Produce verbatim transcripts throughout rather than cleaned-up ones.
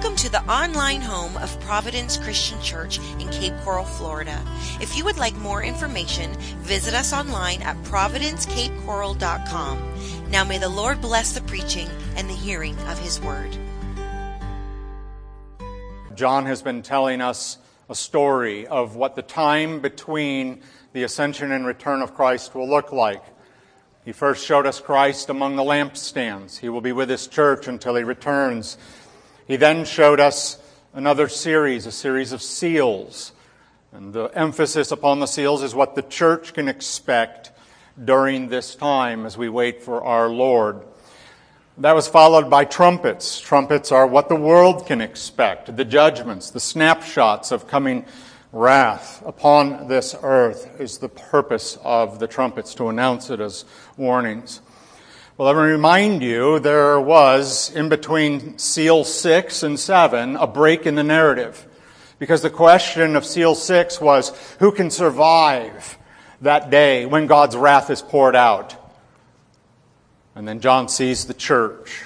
Welcome to the online home of Providence Christian Church in Cape Coral, Florida. If you would like more information, visit us online at providence cape coral dot com. Now may the Lord bless the preaching and the hearing of His Word. John has been telling us a story of what the time between the ascension and return of Christ will look like. He first showed us Christ among the lampstands. He will be with His church until He returns. He then showed us another series, a series of seals. And the emphasis upon the seals is what the church can expect during this time as we wait for our Lord. That was followed by trumpets. Trumpets are what the world can expect, the judgments, the snapshots of coming wrath upon this earth is the purpose of the trumpets, to announce it as warnings. Well, let me remind you, there was, in between seal six and seven, a break in the narrative. Because the question of seal six was, who can survive that day when God's wrath is poured out? And then John sees the church.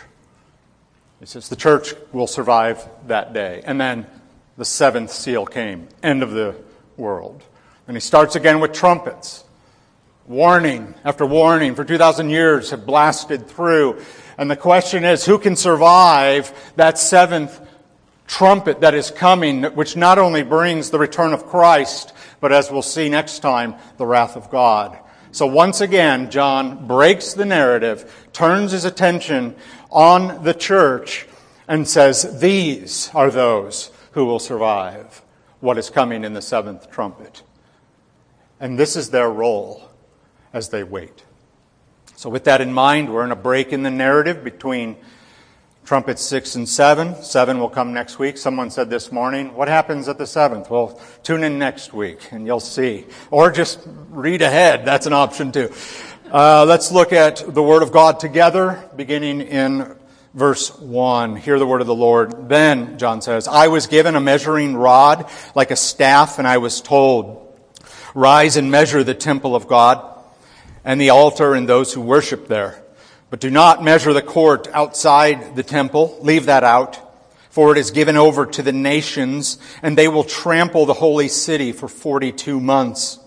He says the church will survive that day. And then the seventh seal came, end of the world. And he starts again with trumpets. Warning after warning for two thousand years have blasted through. And the question is, who can survive that seventh trumpet that is coming, which not only brings the return of Christ, but as we'll see next time, the wrath of God. So once again, John breaks the narrative, turns his attention on the church, and says, these are those who will survive what is coming in the seventh trumpet. And this is their role as they wait. So with that in mind, we're in a break in the narrative between trumpets six and seven. Seven will come next week. Someone said this morning, what happens at the seventh? Well, tune in next week and you'll see. Or just read ahead. That's an option too. Uh, let's look at the Word of God together, beginning in verse one. Hear the word of the Lord. Then, John says, I was given a measuring rod like a staff, and I was told, rise and measure the temple of God and the altar and those who worship there. But do not measure the court outside the temple. Leave that out. For it is given over to the nations, and they will trample the holy city for forty-two months.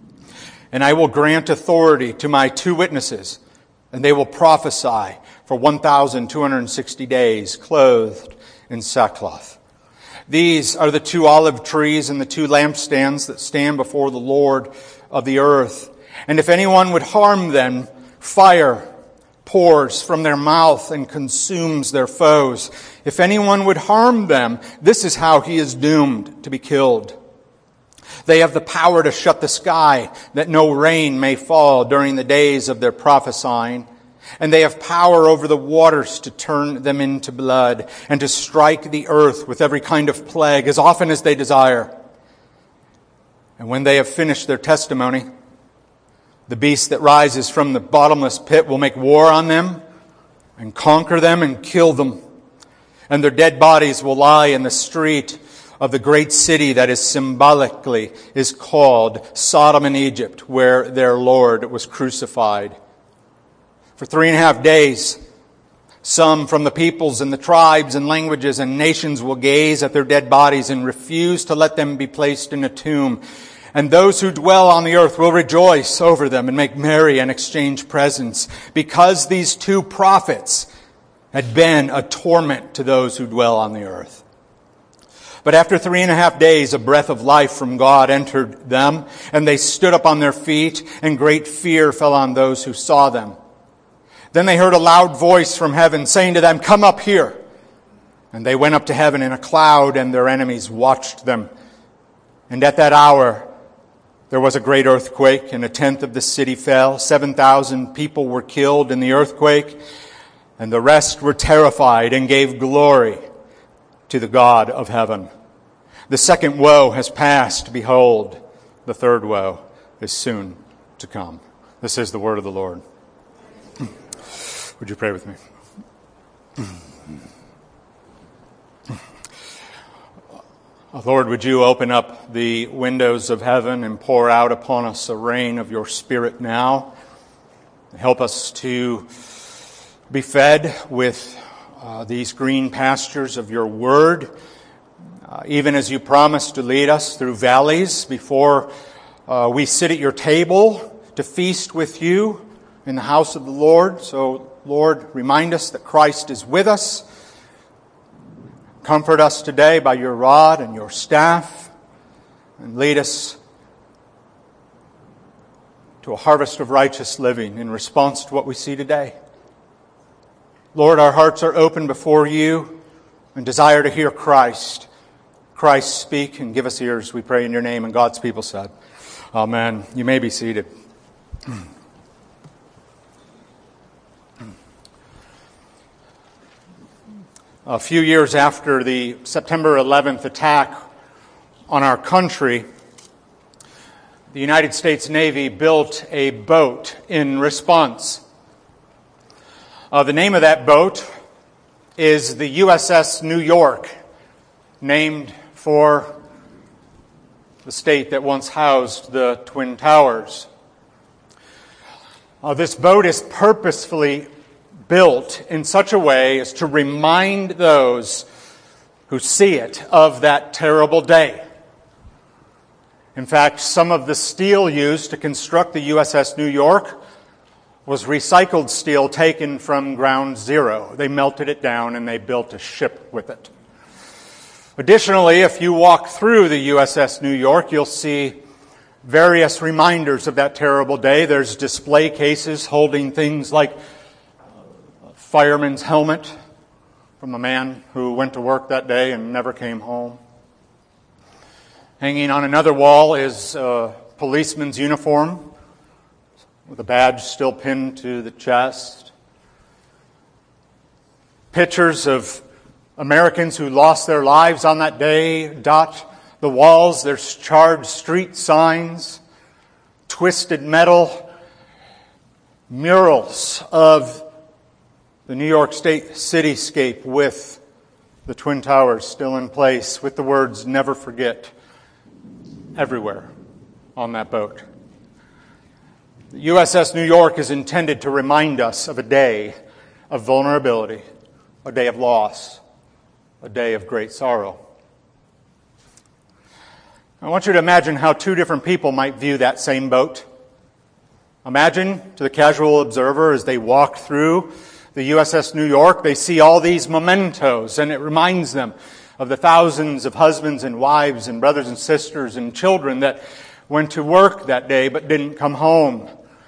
And I will grant authority to my two witnesses, and they will prophesy for one thousand two hundred sixty days, clothed in sackcloth. These are the two olive trees and the two lampstands that stand before the Lord of the earth. And if anyone would harm them, fire pours from their mouth and consumes their foes. If anyone would harm them, this is how he is doomed to be killed. They have the power to shut the sky, that no rain may fall during the days of their prophesying. And they have power over the waters to turn them into blood, and to strike the earth with every kind of plague as often as they desire. And when they have finished their testimony, the beast that rises from the bottomless pit will make war on them and conquer them and kill them. And their dead bodies will lie in the street of the great city that is symbolically is called Sodom and Egypt, where their Lord was crucified. For three and a half days, some from the peoples and the tribes and languages and nations will gaze at their dead bodies and refuse to let them be placed in a tomb. And those who dwell on the earth will rejoice over them and make merry and exchange presents, because these two prophets had been a torment to those who dwell on the earth. But after three and a half days, a breath of life from God entered them, and they stood up on their feet, and great fear fell on those who saw them. Then they heard a loud voice from heaven saying to them, come up here. And they went up to heaven in a cloud, and their enemies watched them. And at that hour, there was a great earthquake, and a tenth of the city fell. Seven thousand people were killed in the earthquake, and the rest were terrified and gave glory to the God of heaven. The second woe has passed. Behold, the third woe is soon to come. This is the word of the Lord. Would you pray with me? Lord, would you open up the windows of heaven and pour out upon us a rain of your Spirit now? Help us to be fed with uh, these green pastures of your word, uh, even as you promised to lead us through valleys before uh, we sit at your table to feast with you in the house of the Lord. So, Lord, remind us that Christ is with us. Comfort us today by your rod and your staff, and lead us to a harvest of righteous living in response to what we see today. Lord, our hearts are open before you and desire to hear Christ. Christ, speak and give us ears, we pray in your name. And God's people said, Amen. You may be seated. A few years after the September eleventh attack on our country, the United States Navy built a boat in response. Uh, the name of that boat is the U S S New York, named for the state that once housed the Twin Towers. Uh, this boat is purposefully built in such a way as to remind those who see it of that terrible day. In fact, some of the steel used to construct the U S S New York was recycled steel taken from ground zero. They melted it down and they built a ship with it. Additionally, if you walk through the U S S New York, you'll see various reminders of that terrible day. There's display cases holding things like a fireman's helmet from a man who went to work that day and never came home. Hanging on another wall is a policeman's uniform with a badge still pinned to the chest. Pictures of Americans who lost their lives on that day dot the walls. There's charred street signs, twisted metal, murals of the New York State cityscape with the Twin Towers still in place, with the words, "Never forget," everywhere on that boat. The U S S New York is intended to remind us of a day of vulnerability, a day of loss, a day of great sorrow. I want you to imagine how two different people might view that same boat. Imagine, to the casual observer, as they walk through the U S S New York, they see all these mementos, and it reminds them of the thousands of husbands and wives and brothers and sisters and children that went to work that day but didn't come home.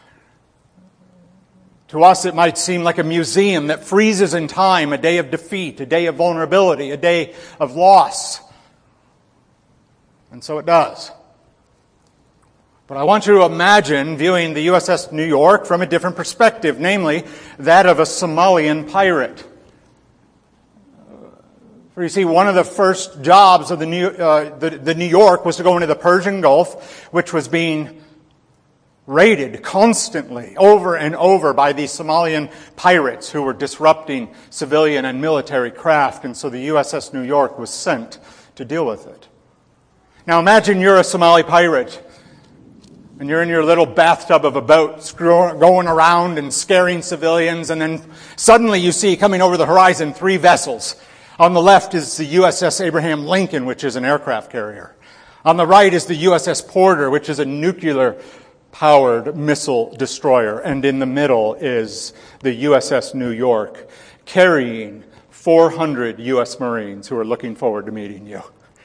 To us, it might seem like a museum that freezes in time, a day of defeat, a day of vulnerability, a day of loss. And so it does. But I want you to imagine viewing the U S S New York from a different perspective, namely that of a Somalian pirate. For you see, one of the first jobs of the New, uh, the, the New York was to go into the Persian Gulf, which was being raided constantly, over and over, by these Somalian pirates who were disrupting civilian and military craft. And so the U S S New York was sent to deal with it. Now imagine you're a Somali pirate, and you're in your little bathtub of a boat, going around and scaring civilians, and then suddenly you see coming over the horizon three vessels. On the left is the U S S Abraham Lincoln, which is an aircraft carrier. On the right is the U S S Porter, which is a nuclear-powered missile destroyer. And in the middle is the U S S New York, carrying four hundred U S Marines who are looking forward to meeting you.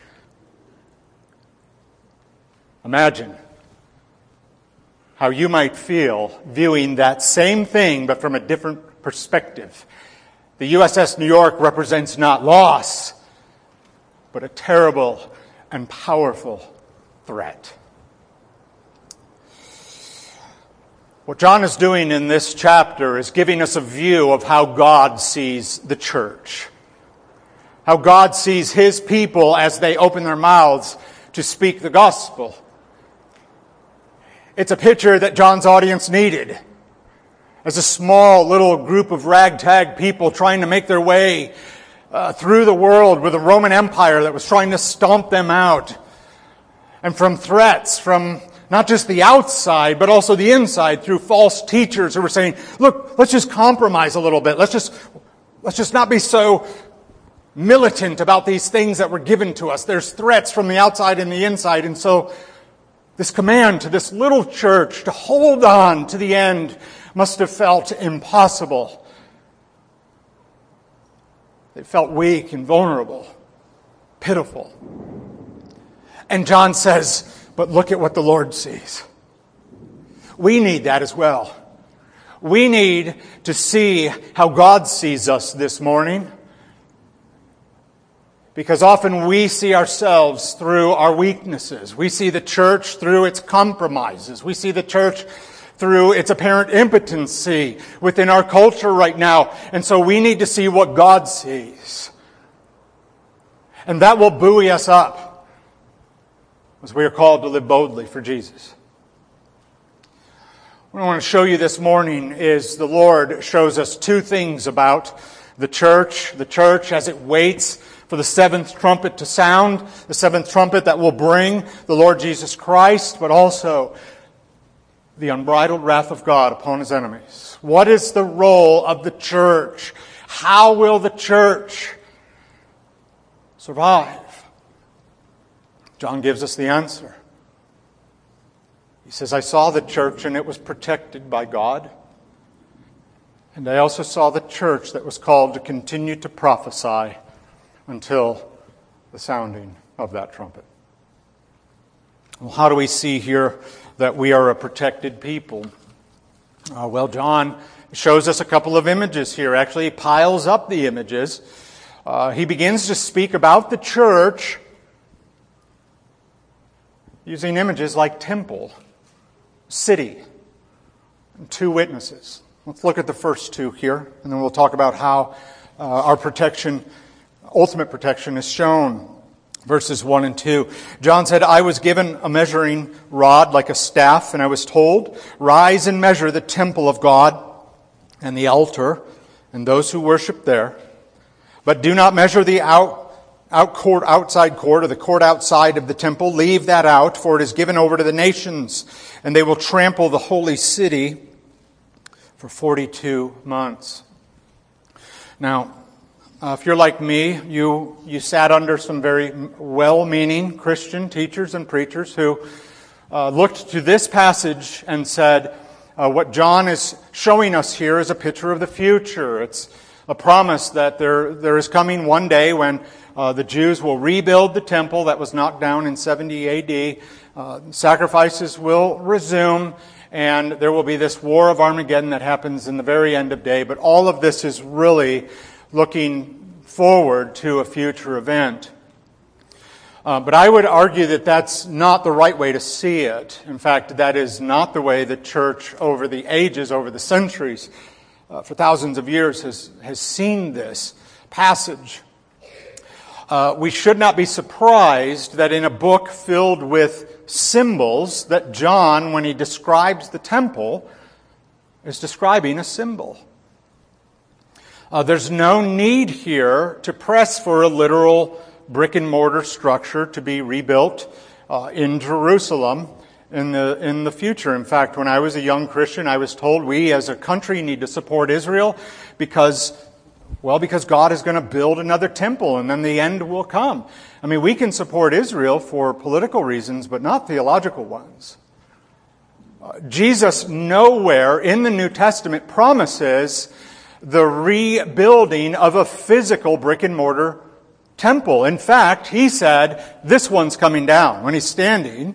Imagine how you might feel viewing that same thing, but from a different perspective. The U S S New York represents not loss, but a terrible and powerful threat. What John is doing in this chapter is giving us a view of how God sees the church. How God sees His people as they open their mouths to speak the gospel. It's a picture that John's audience needed. As a small little group of ragtag people trying to make their way uh, through the world with a Roman Empire that was trying to stomp them out. And from threats from not just the outside, but also the inside through false teachers who were saying, look, let's just compromise a little bit. Let's just Let's just not be so militant about these things that were given to us. There's threats from the outside and the inside. And so this command to this little church to hold on to the end must have felt impossible. They felt weak and vulnerable, pitiful. And John says, but look at what the Lord sees. We need that as well. We need to see how God sees us this morning. Because often we see ourselves through our weaknesses. We see the church through its compromises. We see the church through its apparent impotency within our culture right now. And so we need to see what God sees. And that will buoy us up as we are called to live boldly for Jesus. What I want to show you this morning is the Lord shows us two things about the church. The church as it waits for the seventh trumpet to sound, the seventh trumpet that will bring the Lord Jesus Christ, but also the unbridled wrath of God upon His enemies. What is the role of the church? How will the church survive? John gives us the answer. He says, I saw the church and it was protected by God. And I also saw the church that was called to continue to prophesy until the sounding of that trumpet. Well, how do we see here that we are a protected people? Uh, well, John shows us a couple of images here. Actually, he piles up the images. Uh, he begins to speak about the church using images like temple, city, and two witnesses. Let's look at the first two here, and then we'll talk about how uh, our protection, ultimate protection, is shown. Verses one and two. John said, I was given a measuring rod like a staff, and I was told, rise and measure the temple of God and the altar and those who worship there. But do not measure the out, out court, outside court, or the court outside of the temple. Leave that out, for it is given over to the nations, and they will trample the holy city for forty-two months. Now, Uh, if you're like me, you you sat under some very well-meaning Christian teachers and preachers who uh, looked to this passage and said, uh, what John is showing us here is a picture of the future. It's a promise that there there is coming one day when uh, the Jews will rebuild the temple that was knocked down in seventy A D. Uh, sacrifices will resume, and there will be this war of Armageddon that happens in the very end of day. But all of this is really looking forward to a future event. Uh, but I would argue that that's not the right way to see it. In fact, that is not the way the church over the ages, over the centuries, uh, for thousands of years has, has seen this passage. Uh, we should not be surprised that in a book filled with symbols, that John, when he describes the temple, is describing a symbol. Uh, there's no need here to press for a literal brick and mortar structure to be rebuilt uh, in Jerusalem in the in the future. In fact, when I was a young Christian, I was told we as a country need to support Israel because, well, because God is going to build another temple and then the end will come. I mean, we can support Israel for political reasons, but not theological ones. Uh, Jesus nowhere in the New Testament promises the rebuilding of a physical brick and mortar temple. In fact, he said, this one's coming down. When he's standing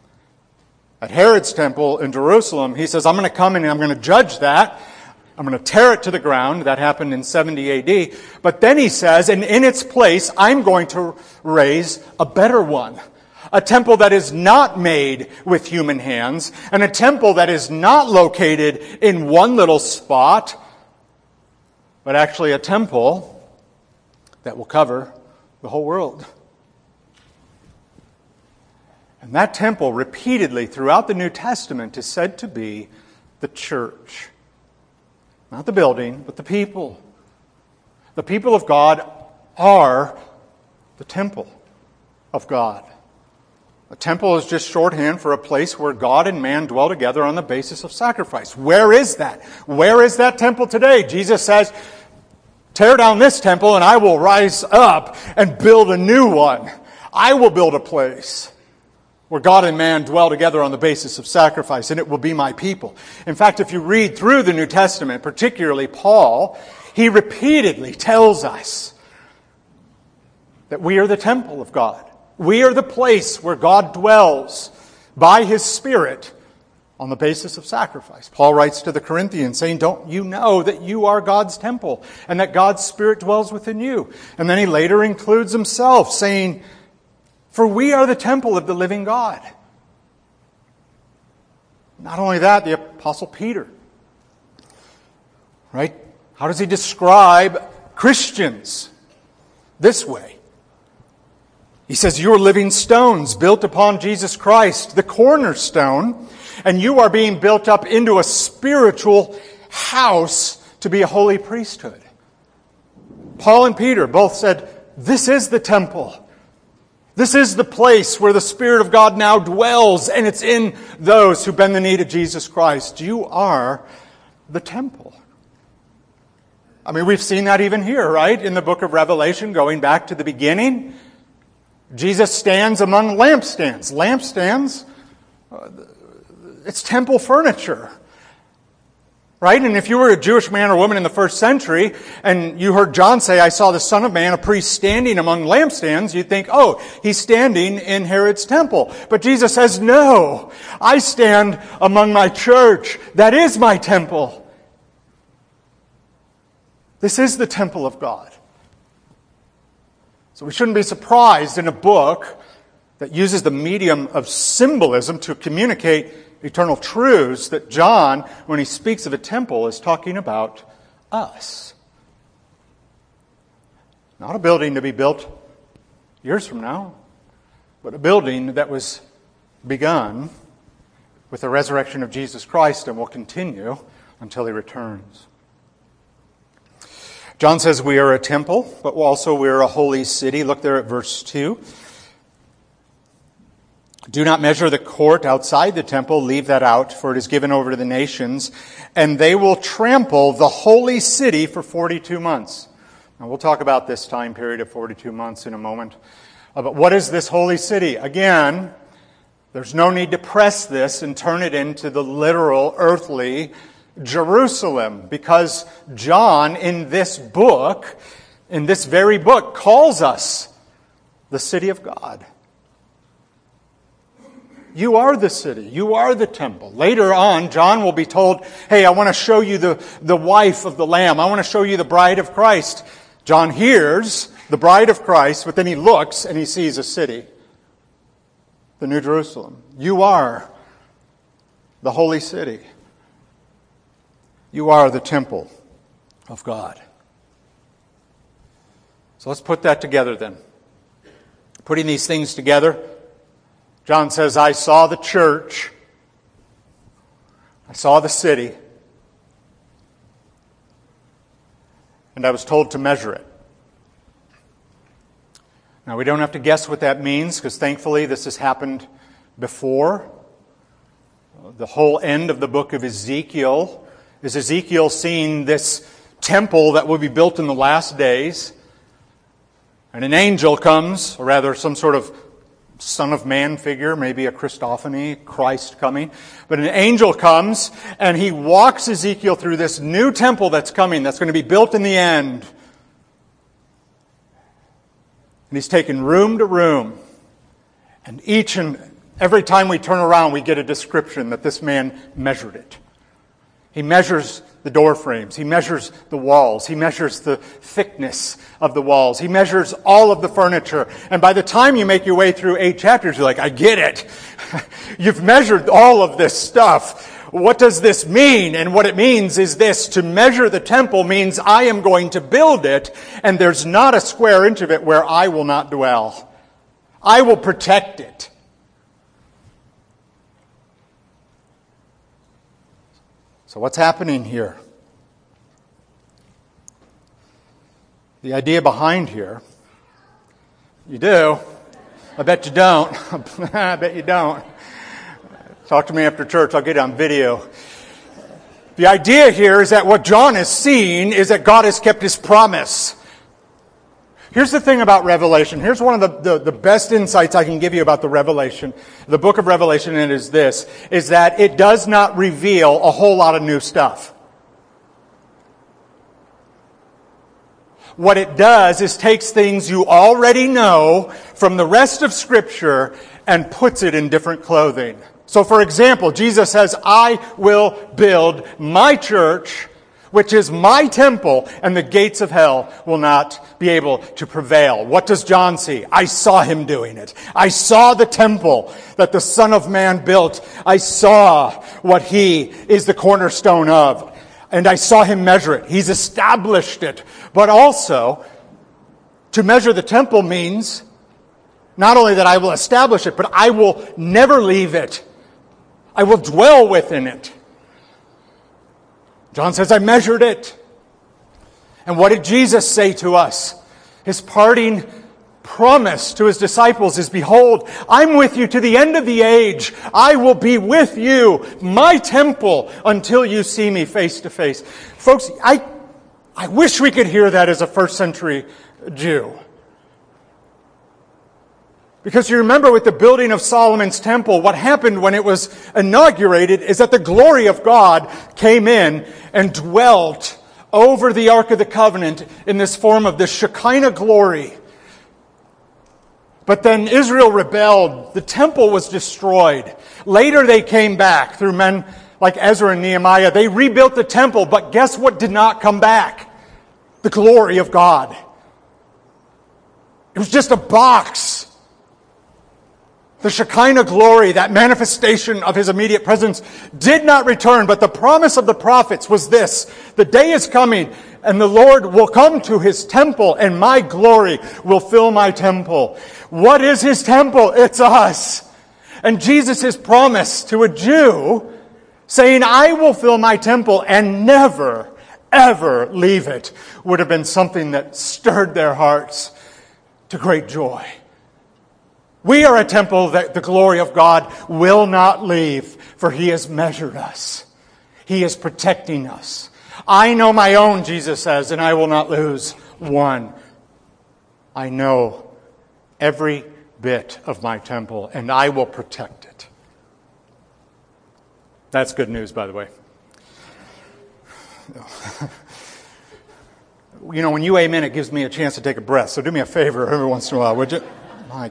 at Herod's temple in Jerusalem, he says, I'm going to come in and I'm going to judge that. I'm going to tear it to the ground. That happened in seventy A D. But then he says, and in its place, I'm going to raise a better one. A temple that is not made with human hands, and a temple that is not located in one little spot, but actually a temple that will cover the whole world. And that temple, repeatedly throughout the New Testament, is said to be the church. Not the building, but the people. The people of God are the temple of God. A temple is just shorthand for a place where God and man dwell together on the basis of sacrifice. Where is that? Where is that temple today? Jesus says, Tear down this temple and I will rise up and build a new one. I will build a place where God and man dwell together on the basis of sacrifice, and it will be my people. In fact, if you read through the New Testament, particularly Paul, he repeatedly tells us that we are the temple of God. We are the place where God dwells by His Spirit on the basis of sacrifice. Paul writes to the Corinthians saying, don't you know that you are God's temple and that God's Spirit dwells within you? And then he later includes himself saying, for we are the temple of the living God. Not only that, the Apostle Peter, right? How does he describe Christians? This way. He says, you are living stones built upon Jesus Christ, the cornerstone, and you are being built up into a spiritual house to be a holy priesthood. Paul and Peter both said, this is the temple. This is the place where the Spirit of God now dwells, and it's in those who bend the knee to Jesus Christ. You are the temple. I mean, we've seen that even here, right? In the book of Revelation, going back to the beginning, Jesus stands among lampstands. Lampstands, uh, it's temple furniture. Right? And if you were a Jewish man or woman in the first century, and you heard John say, I saw the Son of Man, a priest, standing among lampstands, you'd think, oh, he's standing in Herod's temple. But Jesus says, no, I stand among my church. That is my temple. This is the temple of God. So we shouldn't be surprised in a book that uses the medium of symbolism to communicate eternal truths that John, when he speaks of a temple, is talking about us. Not a building to be built years from now, but a building that was begun with the resurrection of Jesus Christ and will continue until He returns. John says we are a temple, but also we are a holy city. Look there at verse two. Do not measure the court outside the temple, leave that out, for it is given over to the nations, and they will trample the holy city for forty-two months. Now we'll talk about this time period of forty-two months in a moment. Uh, but what is this holy city? Again, there's no need to press this and turn it into the literal, earthly Jerusalem, because John in this book, in this very book, calls us the city of God. You are the city. You are the temple. Later on, John will be told, hey, I want to show you the, the wife of the Lamb. I want to show you the bride of Christ. John hears the bride of Christ, but then he looks and he sees a city, the New Jerusalem. You are the holy city. You are the temple of God. So let's put that together then. Putting these things together, John says, I saw the church, I saw the city, and I was told to measure it. Now, we don't have to guess what that means, because thankfully this has happened before. The whole end of the book of Ezekiel is Ezekiel seeing this temple that will be built in the last days, and an angel comes, or rather some sort of Son of Man figure, maybe a Christophany, Christ coming. But an angel comes and he walks Ezekiel through this new temple that's coming, that's going to be built in the end. And he's taken room to room. And each and every time we turn around, we get a description that this man measured it. He measures the door frames. He measures the walls. He measures the thickness of the walls. He measures all of the furniture. And by the time you make your way through eight chapters, you're like, I get it. You've measured all of this stuff. What does this mean? And what it means is this: to measure the temple means I am going to build it, and there's not a square inch of it where I will not dwell. I will protect it. So what's happening here? The idea behind here, you do. I bet you don't. I bet you don't. Talk to me after church. I'll get it on video. The idea here is that what John is seeing is that God has kept His promise. Here's the thing about Revelation. Here's one of the, the, the best insights I can give you about the Revelation, the book of Revelation, and it is this, is that it does not reveal a whole lot of new stuff. What it does is takes things you already know from the rest of Scripture and puts it in different clothing. So for example, Jesus says, I will build my church, which is my temple, and the gates of hell will not be able to prevail. What does John see? I saw him doing it. I saw the temple that the Son of Man built. I saw what he is the cornerstone of. And I saw him measure it. He's established it. But also, to measure the temple means not only that I will establish it, but I will never leave it. I will dwell within it. John says, I measured it. And what did Jesus say to us? His parting promise to His disciples is, behold, I'm with you to the end of the age. I will be with you, my temple, until you see me face to face. Folks, I, I wish we could hear that as a first century Jew. Because you remember with the building of Solomon's temple, what happened when it was inaugurated is that the glory of God came in and dwelt over the Ark of the Covenant in this form of the Shekinah glory. But then Israel rebelled. The temple was destroyed. Later they came back through men like Ezra and Nehemiah. They rebuilt the temple, but guess what did not come back? The glory of God. It was just a box. The Shekinah glory, that manifestation of His immediate presence, did not return. But the promise of the prophets was this: the day is coming, and the Lord will come to His temple, and my glory will fill my temple. What is His temple? It's us. And Jesus' promise to a Jew, saying, I will fill my temple and never, ever leave it, would have been something that stirred their hearts to great joy. We are a temple that the glory of God will not leave, for He has measured us. He is protecting us. I know my own, Jesus says, and I will not lose one. I know every bit of my temple, and I will protect it. That's good news, by the way. You know, when you amen, it gives me a chance to take a breath. So do me a favor every once in a while, would you? My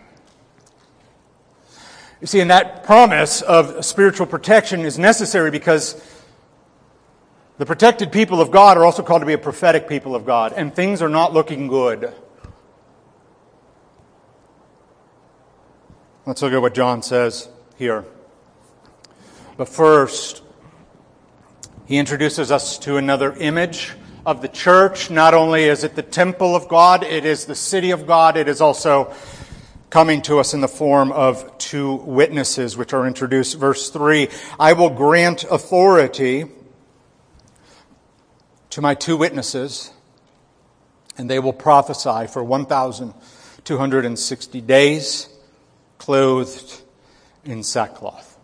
You see, and that promise of spiritual protection is necessary because the protected people of God are also called to be a prophetic people of God, and things are not looking good. Let's look at what John says here. But first, he introduces us to another image of the church. Not only is it the temple of God, it is the city of God, it is also coming to us in the form of two witnesses, which are introduced. Verse three, I will grant authority to my two witnesses, and they will prophesy for one thousand two hundred sixty days, clothed in sackcloth.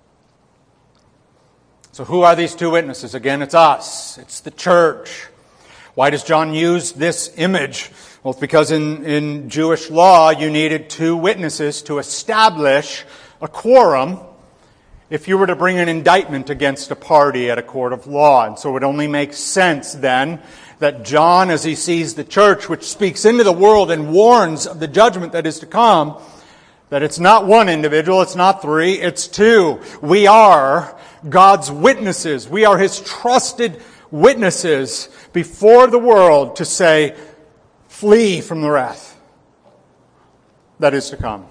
So who are these two witnesses? Again, it's us. It's the church. Why does John use this image? Well, it's because in, in Jewish law, you needed two witnesses to establish a quorum if you were to bring an indictment against a party at a court of law. And so it only makes sense then that John, as he sees the church, which speaks into the world and warns of the judgment that is to come, that it's not one individual, it's not three, it's two. We are God's witnesses. We are His trusted witnesses before the world to say, flee from the wrath that is to come.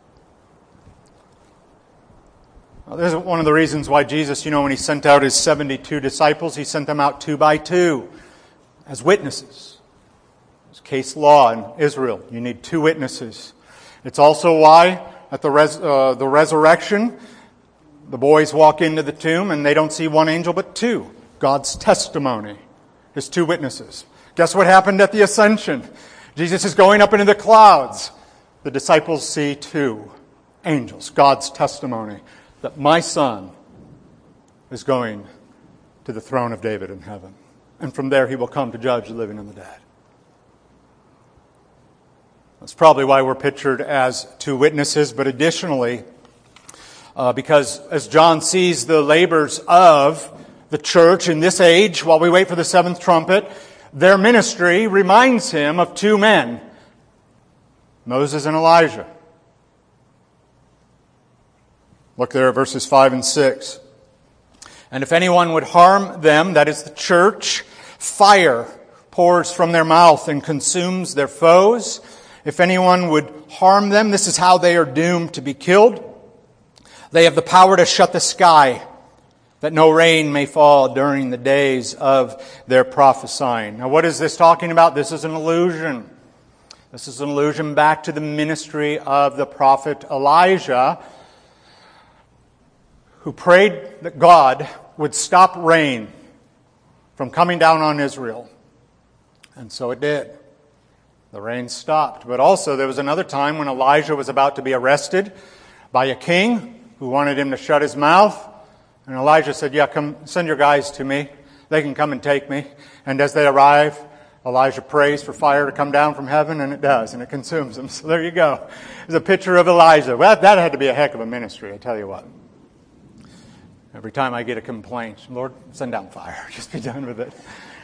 Well, this is one of the reasons why Jesus, you know, when He sent out His seventy-two disciples, He sent them out two by two as witnesses. It's case law in Israel. You need two witnesses. It's also why at the, res, uh, the resurrection, the boys walk into the tomb and they don't see one angel but two. God's testimony, His two witnesses. Guess what happened at the ascension? Jesus is going up into the clouds. The disciples see two angels. God's testimony that my Son is going to the throne of David in heaven. And from there he will come to judge the living and the dead. That's probably why we're pictured as two witnesses, but additionally, uh, because as John sees the labors of the church in this age, while we wait for the seventh trumpet, their ministry reminds him of two men, Moses and Elijah. Look there at verses five and six. And if anyone would harm them, that is the church, fire pours from their mouth and consumes their foes. If anyone would harm them, this is how they are doomed to be killed. They have the power to shut the sky, that no rain may fall during the days of their prophesying. Now, what is this talking about? This is an allusion. This is an allusion back to the ministry of the prophet Elijah, who prayed that God would stop rain from coming down on Israel. And so it did. The rain stopped. But also there was another time when Elijah was about to be arrested by a king who wanted him to shut his mouth. And Elijah said, yeah, come, send your guys to me. They can come and take me. And as they arrive, Elijah prays for fire to come down from heaven, and it does, and it consumes them. So there you go. There's a picture of Elijah. Well, that had to be a heck of a ministry, I tell you what. Every time I get a complaint, Lord, send down fire. Just be done with it.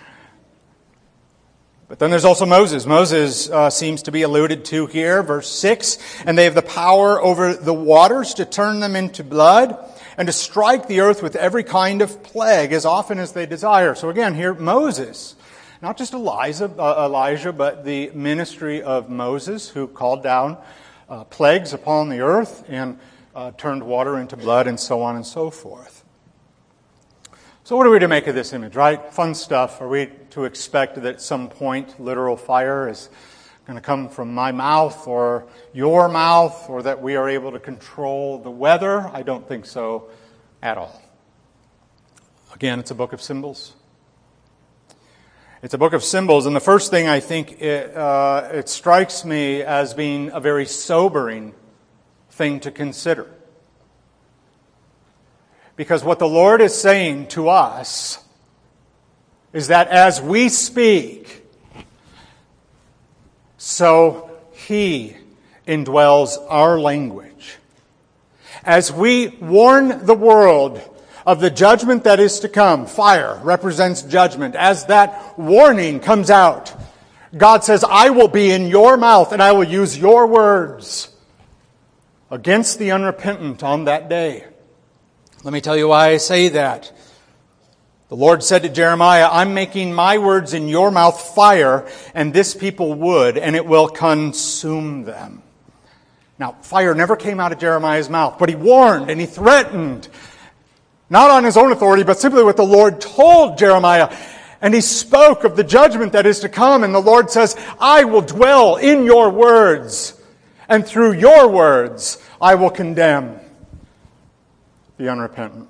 But then there's also Moses. Moses uh, seems to be alluded to here, verse six. And they have the power over the waters to turn them into blood and to strike the earth with every kind of plague as often as they desire. So again, here Moses, not just Elijah, uh, Elijah, but the ministry of Moses, who called down uh, plagues upon the earth and uh, turned water into blood and so on and so forth. So what are we to make of this image, right? Fun stuff. Are we to expect that at some point literal fire is going to come from my mouth or your mouth, or that we are able to control the weather? I don't think so at all. Again, it's a book of symbols. It's a book of symbols, and the first thing I think it, uh, it strikes me as being a very sobering thing to consider. Because what the Lord is saying to us is that as we speak, so He indwells our language. As we warn the world of the judgment that is to come, fire represents judgment. As that warning comes out, God says, I will be in your mouth and I will use your words against the unrepentant on that day. Let me tell you why I say that. The Lord said to Jeremiah, I'm making my words in your mouth fire, and this people wood, and it will consume them. Now, fire never came out of Jeremiah's mouth, but he warned and he threatened, not on his own authority, but simply what the Lord told Jeremiah. And he spoke of the judgment that is to come, and the Lord says, I will dwell in your words, and through your words I will condemn the unrepentant.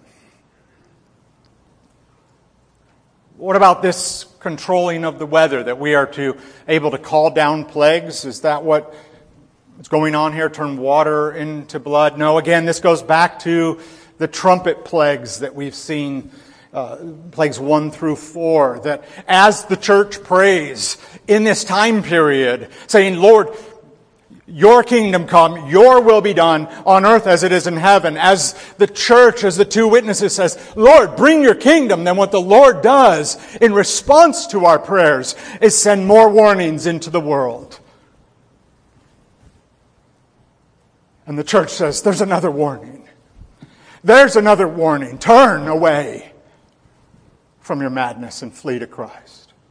What about this controlling of the weather, that we are to able to call down plagues? Is that what is going on here? Turn water into blood? No, again, this goes back to the trumpet plagues that we've seen, uh, plagues one through four, that as the church prays in this time period, saying, Lord, your kingdom come, your will be done on earth as it is in heaven. As the church, as the two witnesses says, Lord, bring your kingdom. Then what the Lord does in response to our prayers is send more warnings into the world. And the church says, there's another warning. There's another warning. Turn away from your madness and flee to Christ.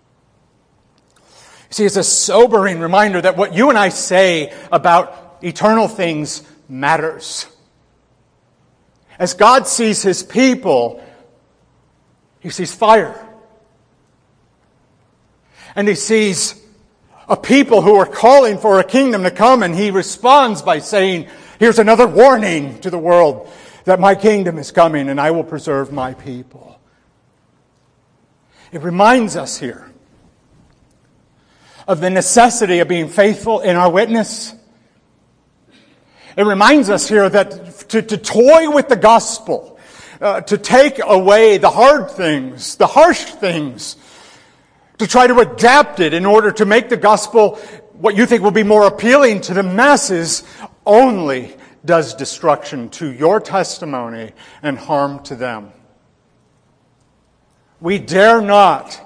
See, it's a sobering reminder that what you and I say about eternal things matters. As God sees His people, He sees fire. And He sees a people who are calling for a kingdom to come, and He responds by saying, here's another warning to the world that my kingdom is coming and I will preserve my people. It reminds us here of the necessity of being faithful in our witness. It reminds us here that to, to toy with the gospel, uh, to take away the hard things, the harsh things, to try to adapt it in order to make the gospel what you think will be more appealing to the masses, only does destruction to your testimony and harm to them. We dare not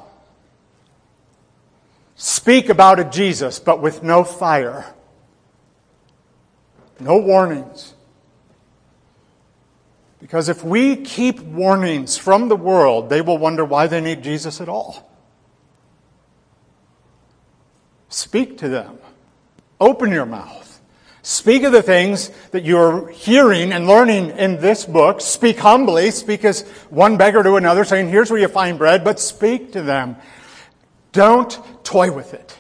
speak about a Jesus, but with no fire, no warnings. Because if we keep warnings from the world, they will wonder why they need Jesus at all. Speak to them. Open your mouth. Speak of the things that you're hearing and learning in this book. Speak humbly. Speak as one beggar to another, saying, here's where you find bread, but speak to them. Don't toy with it.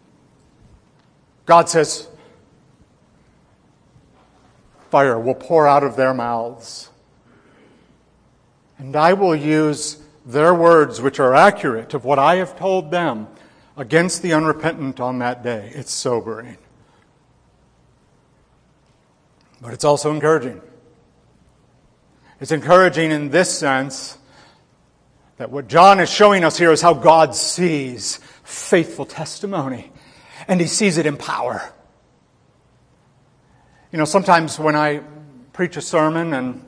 God says, fire will pour out of their mouths. And I will use their words, which are accurate of what I have told them, against the unrepentant on that day. It's sobering. But it's also encouraging. It's encouraging in this sense that what John is showing us here is how God sees faithful testimony. And He sees it in power. You know, sometimes when I preach a sermon and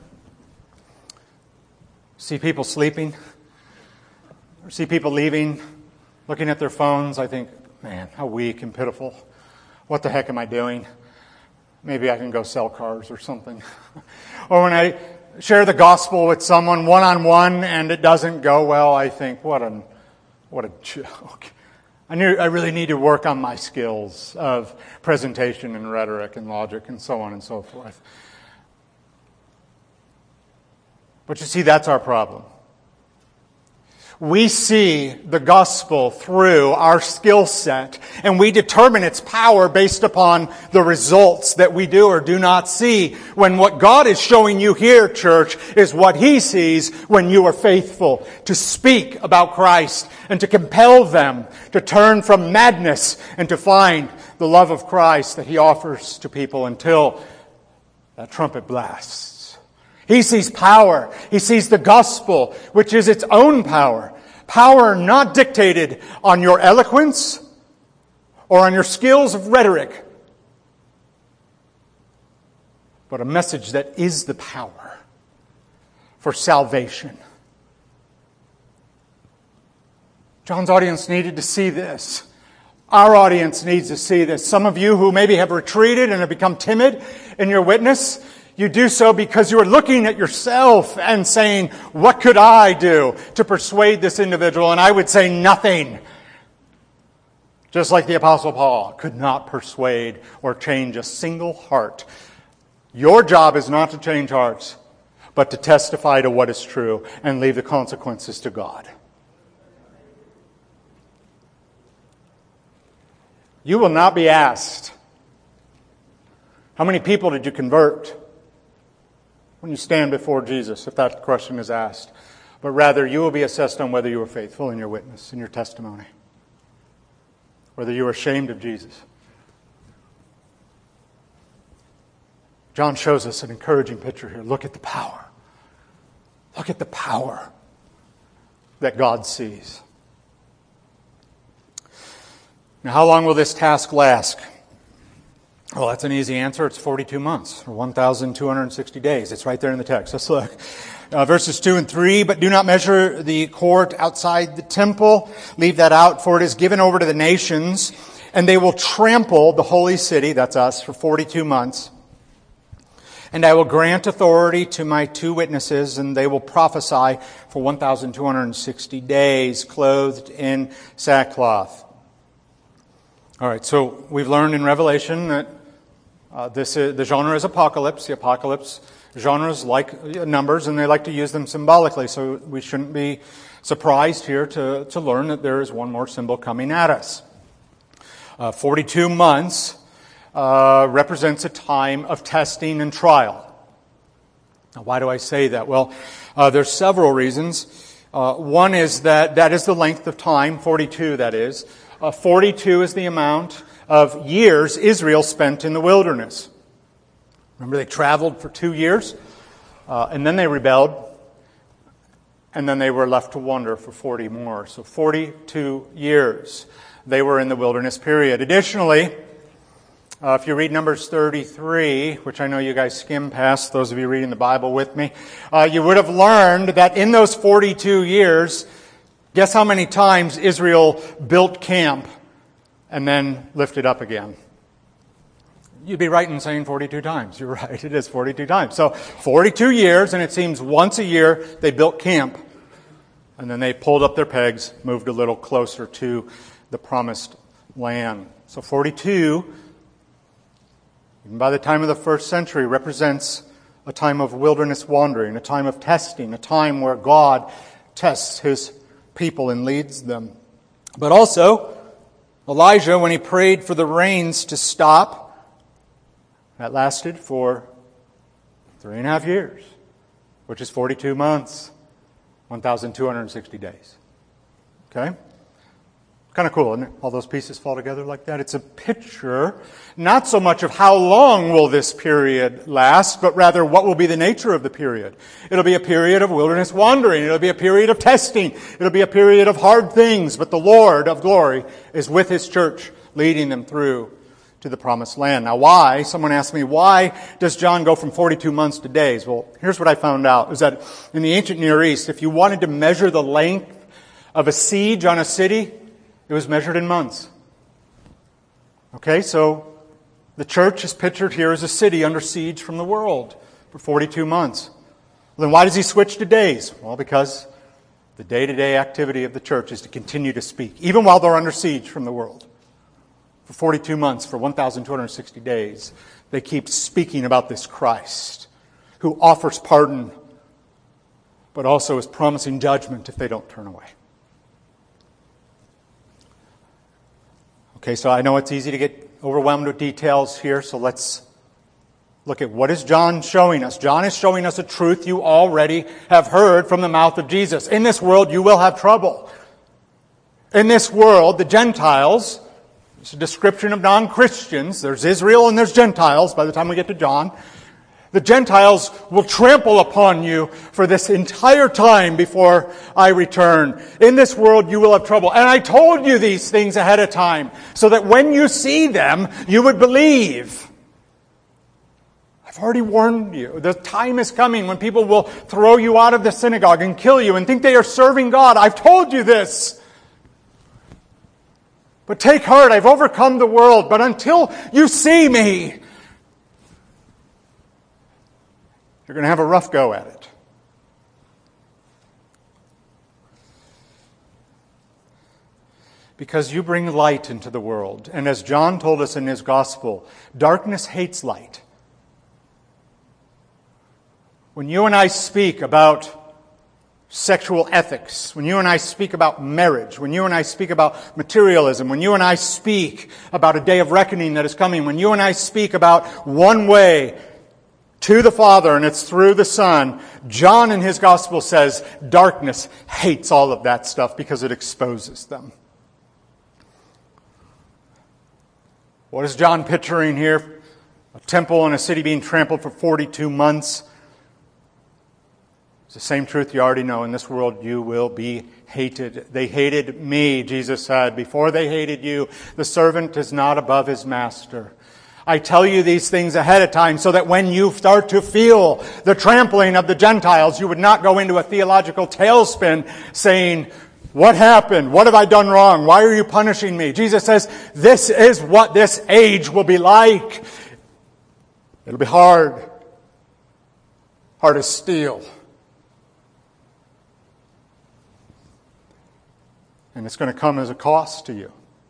see people sleeping, or see people leaving, looking at their phones, I think, man, how weak and pitiful. What the heck am I doing? Maybe I can go sell cars or something. Or when I share the gospel with someone one-on-one and it doesn't go well, I think, what a, what a joke. I knew I really need to work on my skills of presentation and rhetoric and logic and so on and so forth. But you see, that's our problem. We see the gospel through our skill set, and we determine its power based upon the results that we do or do not see. When what God is showing you here, church, is what He sees when you are faithful to speak about Christ and to compel them to turn from madness and to find the love of Christ that He offers to people until that trumpet blasts. He sees power. He sees the gospel, which is its own power. Power not dictated on your eloquence or on your skills of rhetoric, but a message that is the power for salvation. John's audience needed to see this. Our audience needs to see this. Some of you who maybe have retreated and have become timid in your witness, you do so because you are looking at yourself and saying, what could I do to persuade this individual? And I would say nothing. Just like the Apostle Paul could not persuade or change a single heart. Your job is not to change hearts, but to testify to what is true and leave the consequences to God. You will not be asked, how many people did you convert? When you stand before Jesus, if that question is asked. But rather, you will be assessed on whether you were faithful in your witness, in your testimony. Whether you were ashamed of Jesus. John shows us an encouraging picture here. Look at the power. Look at the power that God sees. Now, how long will this task last? Well, that's an easy answer. It's forty-two months, or one thousand two hundred sixty days. It's right there in the text. Let's look. Uh, verses two and three, but do not measure the court outside the temple. Leave that out, for it is given over to the nations, and they will trample the holy city, that's us, for forty-two months. And I will grant authority to my two witnesses, and they will prophesy for one thousand two hundred sixty days, clothed in sackcloth. All right, so we've learned in Revelation that uh, this is, the genre is apocalypse. The apocalypse genres like numbers, and they like to use them symbolically. So we shouldn't be surprised here to, to learn that there is one more symbol coming at us. Uh, forty-two months uh, represents a time of testing and trial. Now, why do I say that? Well, uh, there's several reasons. Uh, one is that that is the length of time, forty-two that is. Uh, forty-two is the amount of years Israel spent in the wilderness. Remember, they traveled for two years, uh, and then they rebelled, and then they were left to wander for forty more. So forty-two years they were in the wilderness period. Additionally, uh, if you read Numbers thirty-three, which I know you guys skim past, those of you reading the Bible with me, uh, you would have learned that in those forty-two years, guess how many times Israel built camp and then lifted up again? You'd be right in saying forty-two times. You're right, it is forty-two times. So forty-two years, and it seems once a year they built camp. And then they pulled up their pegs, moved a little closer to the promised land. So forty-two, even by the time of the first century, represents a time of wilderness wandering, a time of testing, a time where God tests His people and leads them. But also, Elijah, when he prayed for the rains to stop, that lasted for three and a half years, which is forty-two months, one thousand two hundred sixty days. Okay? Kind of cool, isn't it? All those pieces fall together like that. It's a picture, not so much of how long will this period last, but rather what will be the nature of the period. It'll be a period of wilderness wandering. It'll be a period of testing. It'll be a period of hard things, but the Lord of glory is with His church, leading them through to the promised land. Now why? Someone asked me, why does John go from forty-two months to days? Well, here's what I found out, is that in the ancient Near East, if you wanted to measure the length of a siege on a city, it was measured in months. Okay, so the church is pictured here as a city under siege from the world for forty-two months. Well, then why does he switch to days? Well, because the day-to-day activity of the church is to continue to speak, even while they're under siege from the world. For forty-two months, for one thousand two hundred sixty days, they keep speaking about this Christ who offers pardon, but also is promising judgment if they don't turn away. Okay, so I know it's easy to get overwhelmed with details here, so let's look at what is John showing us. John is showing us a truth you already have heard from the mouth of Jesus. In this world, you will have trouble. In this world, the Gentiles, it's a description of non-Christians. There's Israel and there's Gentiles by the time we get to John. The Gentiles will trample upon you for this entire time before I return. In this world you will have trouble. And I told you these things ahead of time so that when you see them, you would believe. I've already warned you. The time is coming when people will throw you out of the synagogue and kill you and think they are serving God. I've told you this. But take heart, I've overcome the world. But until you see me, you're going to have a rough go at it. Because you bring light into the world. And as John told us in his gospel, darkness hates light. When you and I speak about sexual ethics, when you and I speak about marriage, when you and I speak about materialism, when you and I speak about a day of reckoning that is coming, when you and I speak about one way to the Father and it's through the Son, John in his gospel says darkness hates all of that stuff because it exposes them. What is John picturing here? A temple and a city being trampled for forty-two months. It's the same truth you already know. In this world you will be hated. They hated me, Jesus said. Before they hated you, the servant is not above his master. I tell you these things ahead of time so that when you start to feel the trampling of the Gentiles, you would not go into a theological tailspin saying, what happened? What have I done wrong? Why are you punishing me? Jesus says, this is what this age will be like. It'll be hard. Hard as steel. And it's going to come as a cost to you.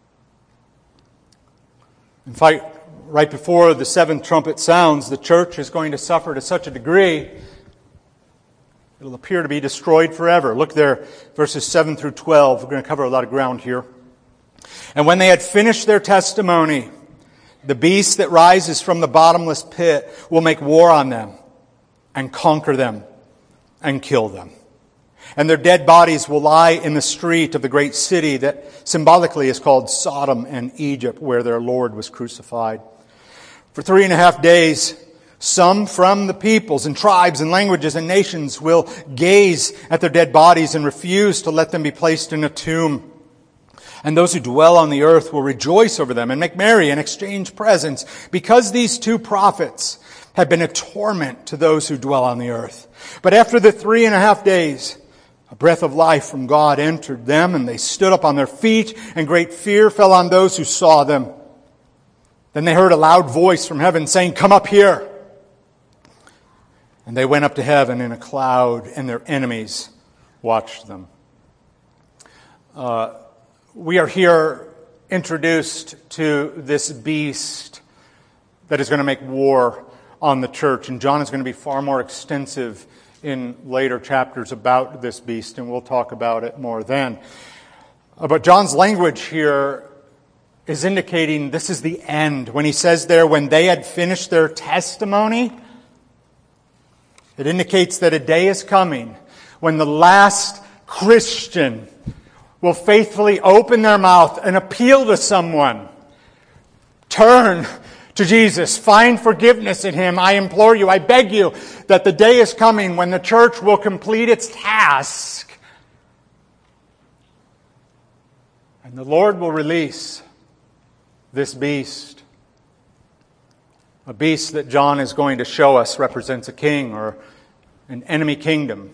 In fact, right before the seventh trumpet sounds, the church is going to suffer to such a degree, it'll appear to be destroyed forever. Look there, verses seven through twelve. We're going to cover a lot of ground here. And when they had finished their testimony, the beast that rises from the bottomless pit will make war on them and conquer them and kill them. And their dead bodies will lie in the street of the great city that symbolically is called Sodom and Egypt, where their Lord was crucified. For three and a half days, Some from the peoples and tribes and languages and nations will gaze at their dead bodies and refuse to let them be placed in a tomb. And those who dwell on the earth will rejoice over them and make merry and exchange presents, because these two prophets have been a torment to those who dwell on the earth. But after the three and a half days, a breath of life from God entered them, and they stood up on their feet, and great fear fell on those who saw them. Then they heard a loud voice from heaven saying, "Come up here." And they went up to heaven in a cloud, and their enemies watched them. Uh, we are here introduced to this beast that is going to make war on the church. And John is going to be far more extensive in later chapters about this beast, and we'll talk about it more then. Uh, but John's language here is indicating this is the end. When he says there, when they had finished their testimony, it indicates that a day is coming when the last Christian will faithfully open their mouth and appeal to someone. Turn to Jesus. Find forgiveness in Him. I implore you, I beg you, that the day is coming when the church will complete its task. And the Lord will release this beast. A beast that John is going to show us represents a king or an enemy kingdom.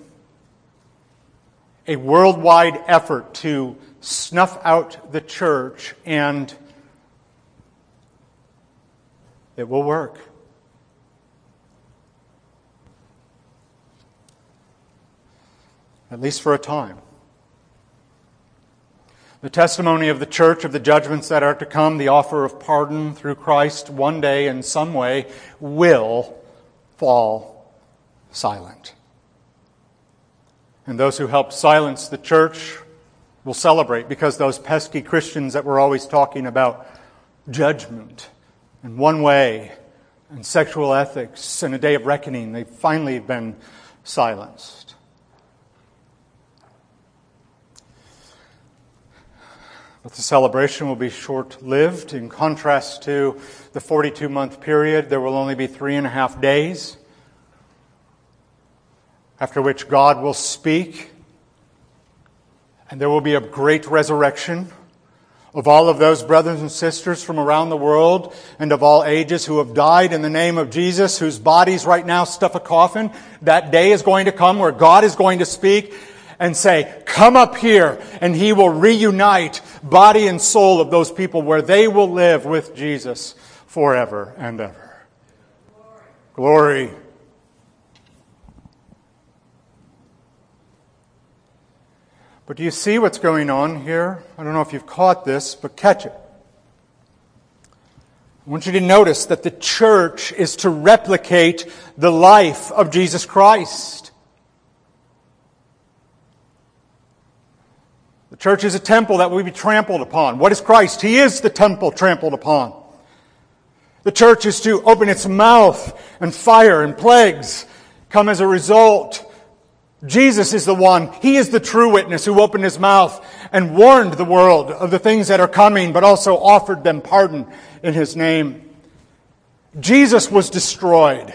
A worldwide effort to snuff out the church, and it will work. At least for a time. The testimony of the church of the judgments that are to come, the offer of pardon through Christ, one day in some way will fall silent. And those who help silence the church will celebrate, because those pesky Christians that we're always talking about judgment and one way and sexual ethics and a day of reckoning, they've finally been silenced. But the celebration will be short-lived. In contrast to the forty-two month period, there will only be three and a half days, after which God will speak, and there will be a great resurrection of all of those brothers and sisters from around the world and of all ages who have died in the name of Jesus, whose bodies right now stuff a coffin. That day is going to come where God is going to speak and say, "Come up here," and He will reunite body and soul of those people where they will live with Jesus forever and ever. Glory. Glory. But do you see what's going on here? I don't know if you've caught this, but catch it. I want you to notice that the church is to replicate the life of Jesus Christ. The church is a temple that will be trampled upon. What is Christ? He is the temple trampled upon. The church is to open its mouth, and fire and plagues come as a result. Jesus is the one. He is the true witness who opened His mouth and warned the world of the things that are coming, but also offered them pardon in His name. Jesus was destroyed.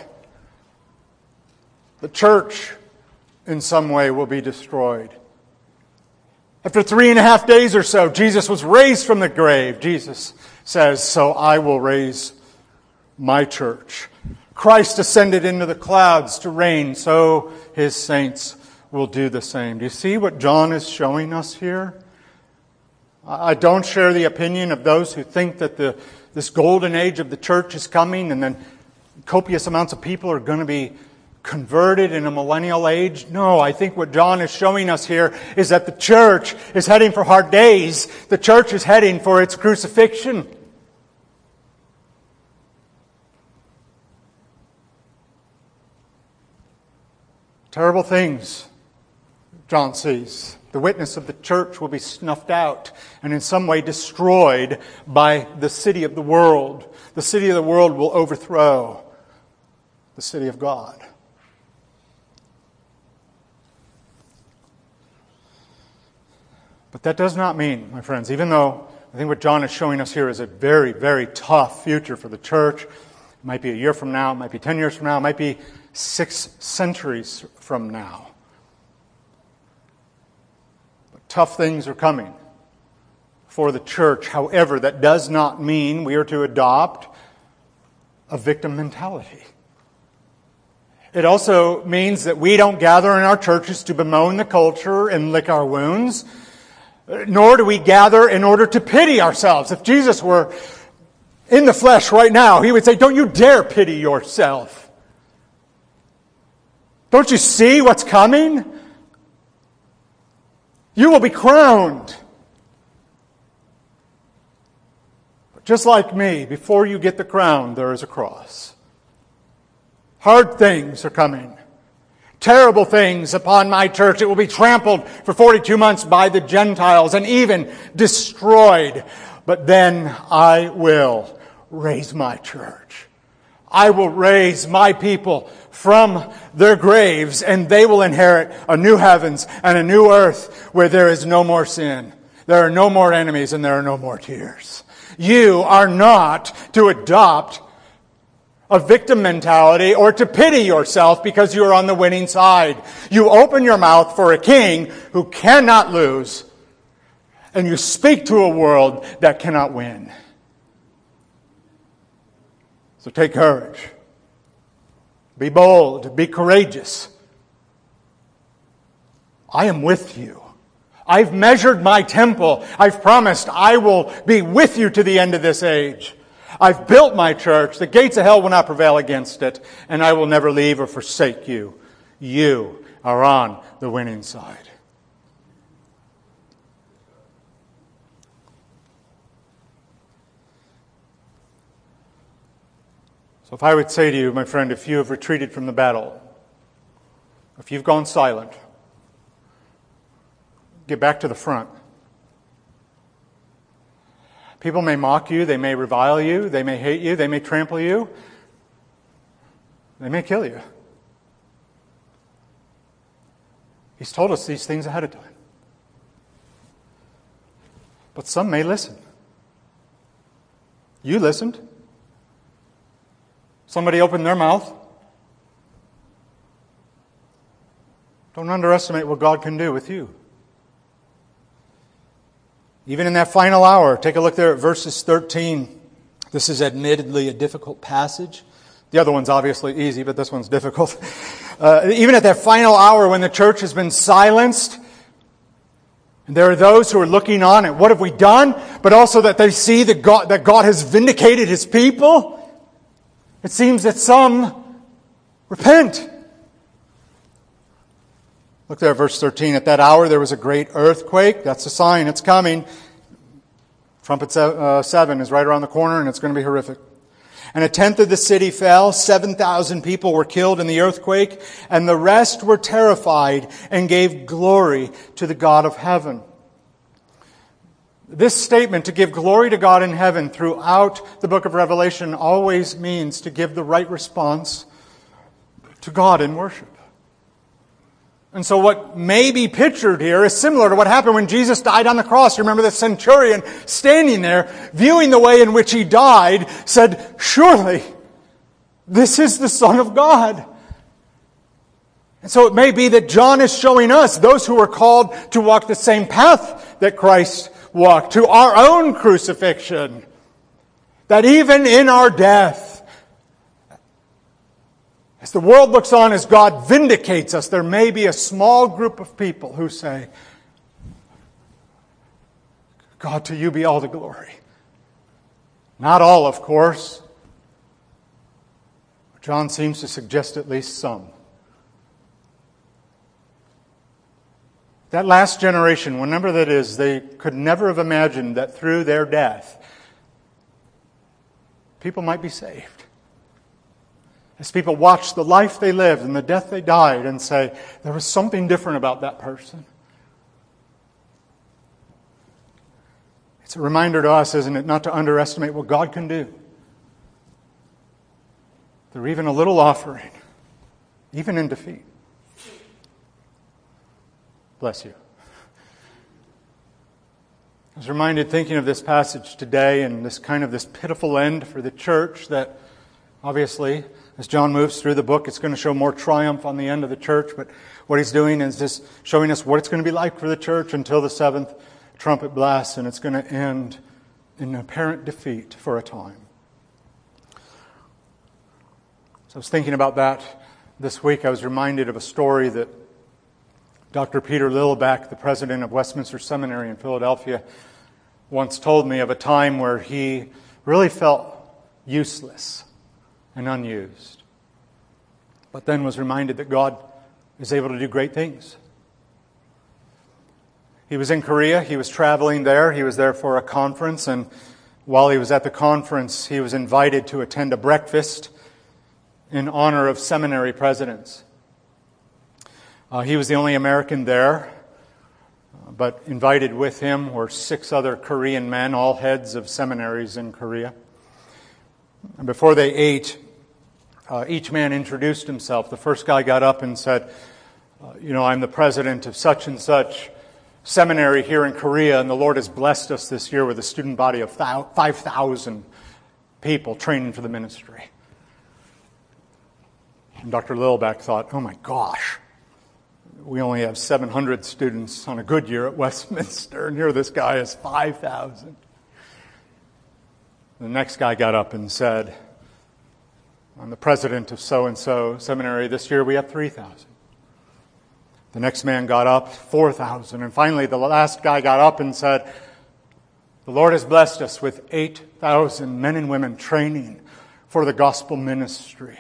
The church, in some way, will be destroyed. After three and a half days or so, Jesus was raised from the grave. Jesus says, "So I will raise my church." Christ ascended into the clouds to reign, so His saints will do the same. Do you see what John is showing us here? I don't share the opinion of those who think that the this golden age of the church is coming, and then copious amounts of people are going to be converted in a millennial age. No, I think what John is showing us here is that the church is heading for hard days. The church is heading for its crucifixion. Terrible things John sees. The witness of the church will be snuffed out and in some way destroyed by the city of the world. The city of the world will overthrow the city of God. But that does not mean, my friends, even though I think what John is showing us here is a very, very tough future for the church, It might be a year from now, it might be ten years from now, it might be six centuries from now. But tough things are coming for the church. However, that does not mean we are to adopt a victim mentality. It also means that we don't gather in our churches to bemoan the culture and lick our wounds, nor do we gather in order to pity ourselves. If Jesus were in the flesh right now, He would say, don't you dare pity yourself. Don't you see what's coming? You will be crowned. But just like me, before you get the crown, there is a cross. Hard things are coming. Terrible things upon my church. It will be trampled for forty-two months by the Gentiles and even destroyed. But then I will raise my church. I will raise my people from their graves, and they will inherit a new heavens and a new earth where there is no more sin. There are no more enemies and there are no more tears. You are not to adopt a victim mentality or to pity yourself because you are on the winning side. You open your mouth for a king who cannot lose, and you speak to a world that cannot win. So take courage. Be bold. Be courageous. I am with you. I've measured my temple. I've promised I will be with you to the end of this age. I've built my church. The gates of hell will not prevail against it, and I will never leave or forsake you. You are on the winning side. So if I would say to you, my friend, if you have retreated from the battle, if you've gone silent, get back to the front. People may mock you, they may revile you, they may hate you, they may trample you, they may kill you. He's told us these things ahead of time. But some may listen. You listened. Somebody opened their mouth. Don't underestimate what God can do with you. Even in that final hour, take a look there at verses thirteen. This is admittedly a difficult passage. The other one's obviously easy, but this one's difficult. Uh, even at that final hour when the church has been silenced, and there are those who are looking on at what have we done, but also that they see that God, that God has vindicated His people. It seems that some repent. Look there at verse thirteen. At that hour there was a great earthquake. That's a sign. It's coming. Trumpet seven is right around the corner, and it's going to be horrific. And a tenth of the city fell. seven thousand people were killed in the earthquake. And the rest were terrified and gave glory to the God of heaven. This statement, to give glory to God in heaven, throughout the book of Revelation always means to give the right response to God in worship. And so what may be pictured here is similar to what happened when Jesus died on the cross. You remember the centurion standing there, viewing the way in which He died, said, "Surely this is the Son of God." And so it may be that John is showing us, those who are called to walk the same path that Christ walked, to our own crucifixion, that even in our death, as the world looks on as God vindicates us, there may be a small group of people who say, "God, to you be all the glory." Not all, of course. John seems to suggest at least some. That last generation, whenever that is, they could never have imagined that through their death, people might be saved. As people watch the life they lived and the death they died and say, there was something different about that person. It's a reminder to us, isn't it, not to underestimate what God can do. Through even a little offering, even in defeat. Bless you. I was reminded, thinking of this passage today and this kind of this pitiful end for the church, that Obviously, as John moves through the book, it's going to show more triumph on the end of the church, but what he's doing is just showing us what it's going to be like for the church until the seventh trumpet blasts, and it's going to end in apparent defeat for a time. So I was thinking about that this week. I was reminded of a story that Doctor Peter Lillback, the president of Westminster Seminary in Philadelphia, once told me of a time where he really felt useless and unused, but then was reminded that God is able to do great things. He was in Korea. He was traveling there. He was there for a conference, and while he was at the conference, he was invited to attend a breakfast in honor of seminary presidents. Uh, he was the only American there, uh, but invited with him were six other Korean men, all heads of seminaries in Korea. And before they ate, uh, each man introduced himself. The first guy got up and said, uh, you know, I'm the president of such and such seminary here in Korea, and the Lord has blessed us this year with a student body of five thousand people training for the ministry. And Doctor Lillback thought, oh my gosh, we only have seven hundred students on a good year at Westminster, and here this guy has five thousand. The next guy got up and said, I'm the president of so-and-so seminary. This year we have three thousand. The next man got up, four thousand. And finally, the last guy got up and said, the Lord has blessed us with eight thousand men and women training for the gospel ministry.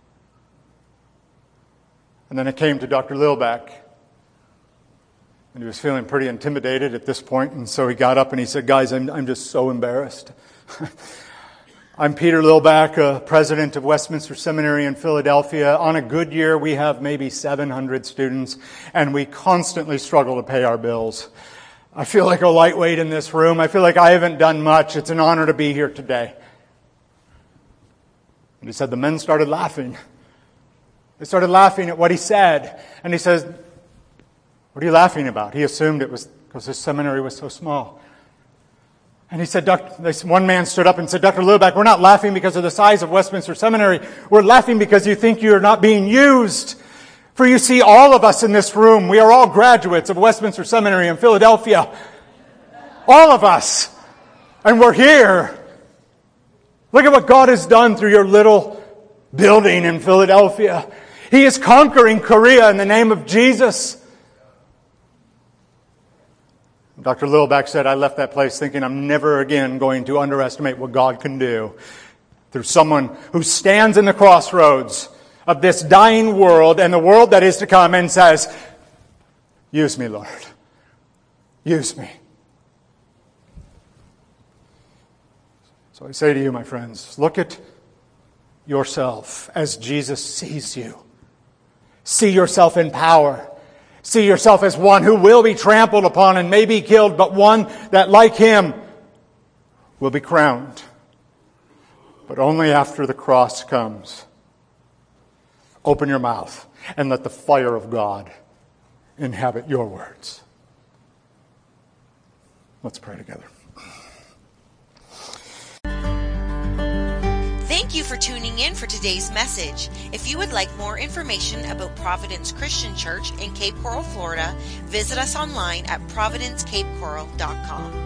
And then it came to Doctor Lillback, and he was feeling pretty intimidated at this point, and so he got up and he said, guys, I'm, I'm just so embarrassed. I'm Peter Lillback, uh, president of Westminster Seminary in Philadelphia. On a good year, we have maybe seven hundred students, and we constantly struggle to pay our bills. I feel like a lightweight in this room. I feel like I haven't done much. It's an honor to be here today. And he said the men started laughing. They started laughing at what he said. And he says, what are you laughing about? He assumed it was because his seminary was so small. And he said, one man stood up and said, Doctor Lillback, we're not laughing because of the size of Westminster Seminary. We're laughing because you think you're not being used. For you see, all of us in this room, we are all graduates of Westminster Seminary in Philadelphia. All of us. And we're here. Look at what God has done through your little building in Philadelphia. He is conquering Korea in the name of Jesus. Doctor Lillback said, I left that place thinking I'm never again going to underestimate what God can do through someone who stands in the crossroads of this dying world and the world that is to come and says, use me, Lord. Use me. So I say to you, my friends, look at yourself as Jesus sees you. See yourself in power. See yourself as one who will be trampled upon and may be killed, but one that, like him, will be crowned. But only after the cross comes. Open your mouth and let the fire of God inhabit your words. Let's pray together. Thank you for tuning in for today's message. If you would like more information about Providence Christian Church in Cape Coral, Florida, visit us online at providence cape coral dot com.